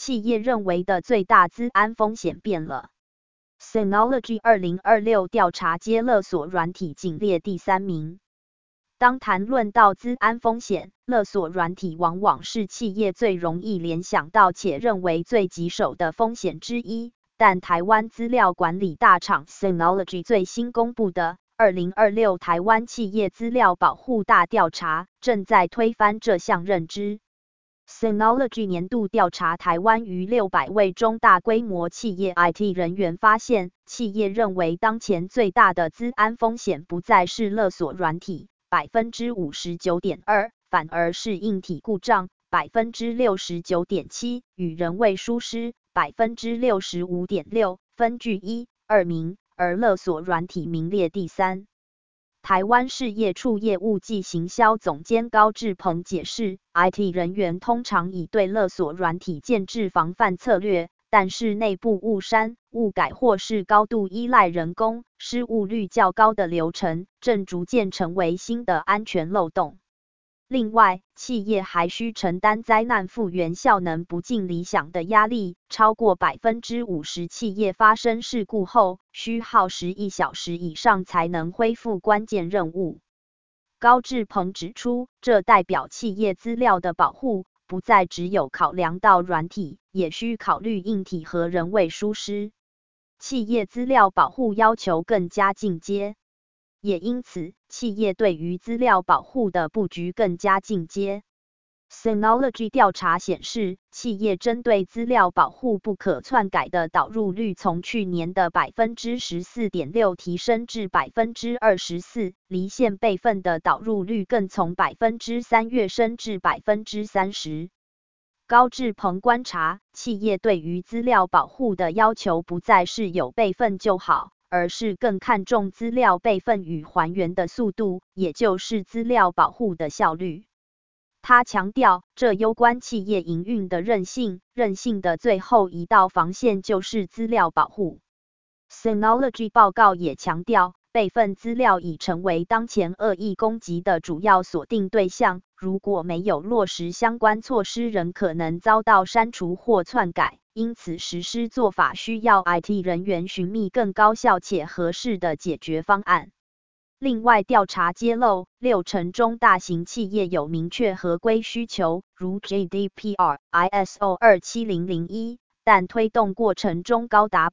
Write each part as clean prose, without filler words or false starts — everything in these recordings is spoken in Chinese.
企业认为的最大资安风险变了。Synology 2026调查皆勒索软体仅列第3名。当谈论到资安风险，勒索软体往往是企业最容易联想到且认为最棘手的风险之一。但台湾资料管理大厂 Synology 最新公布的2026台湾企业资料保护大调查，正在推翻这项认知。Synology 年度调查台湾逾600位中大规模企业 IT 人员，发现企业认为当前最大的资安风险不再是勒索软体 59.2%， 反而是硬体故障 69.7%， 与人为疏失 65.6%， 分居1、2名，而勒索软体名列第3。台湾事业处业务暨行销总监高志鹏解释 ，IT 人员通常已对勒索软体建制防范策略，但是内部误删、误改或是高度依赖人工、失误率较高的流程，正逐渐成为新的安全漏洞。另外，企业还需承担灾难复原效能不尽理想的压力，超过 50% 企业发生事故后，需耗11小时以上才能恢复关键任务。高志鹏指出，这代表企业资料的保护不再只有考量到软体，也需考虑硬体和人为疏失。企业资料保护要求更加进阶。也因此，企业对于资料保护的布局更加进阶。Synology 调查显示，企业针对资料保护不可篡改的导入率从去年的 14.6% 提升至 24%， 离线备份的导入率更从 3% 跃升至 30%。高志鹏观察，企业对于资料保护的要求不再是有备份就好，而是更看重资料备份与还原的速度，也就是资料保护的效率。他强调，这攸关企业营运的韧性，韧性的最后一道防线就是资料保护。Synology 报告也强调，备份资料已成为当前恶意攻击的主要锁定对象，如果没有落实相关措施，仍可能遭到删除或篡改。因此，实施做法需要 IT 人员寻觅更高效且合适的解决方案。另外，调查揭露，60%中大型企业有明确合规需求，如 GDPR、ISO 27001，但推动过程中高达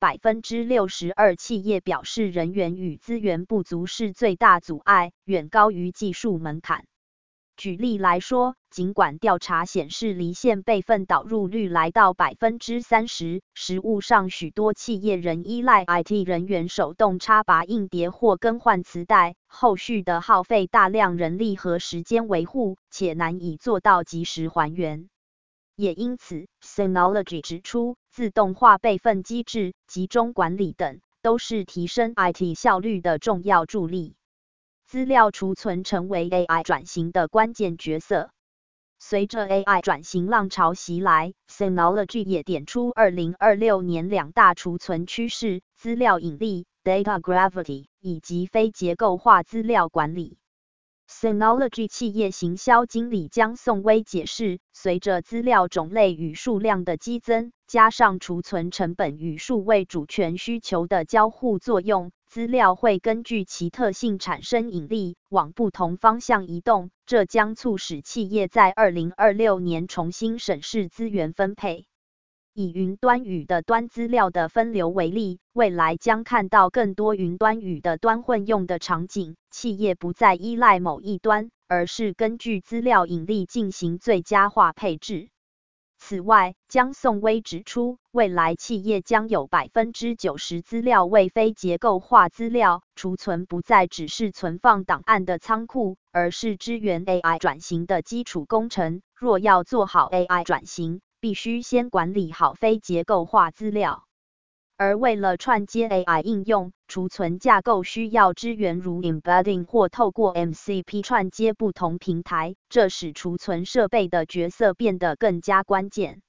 62% 企业表示人员与资源不足是最大阻碍，远高于技术门槛。举例来说，尽管调查显示离线备份导入率来到 30%， 实务上许多企业仍依赖 IT 人员手动插拔硬碟或更换磁带，后续的耗费大量人力和时间维护，且难以做到及时还原。也因此 ，Synology 指出，自动化备份机制、集中管理等，都是提升 IT 效率的重要助力。资料储存成为 AI 转型的关键角色。随着 AI 转型浪潮袭来 ，Synology 也点出2026年2大储存趋势：资料引力 （Data Gravity） 以及非结构化资料管理。Synology 企业行销经理江颂威解释，随着资料种类与数量的激增，加上储存成本与数位主权需求的交互作用，资料会根据其特性产生引力，往不同方向移动，这将促使企业在2026年重新审视资源分配。以云端与的端资料的分流为例，未来将看到更多云端与的端混用的场景，企业不再依赖某一端，而是根据资料引力进行最佳化配置。此外，江颂威指出，未来企业将有 90% 资料为非结构化资料，储存不再只是存放档案的仓库，而是支援 AI 转型的基础工程。若要做好 AI 转型，必须先管理好非结构化资料。而为了串接 AI 应用，储存架构需要支援如 embedding 或透过 MCP 串接不同平台，这使储存设备的角色变得更加关键。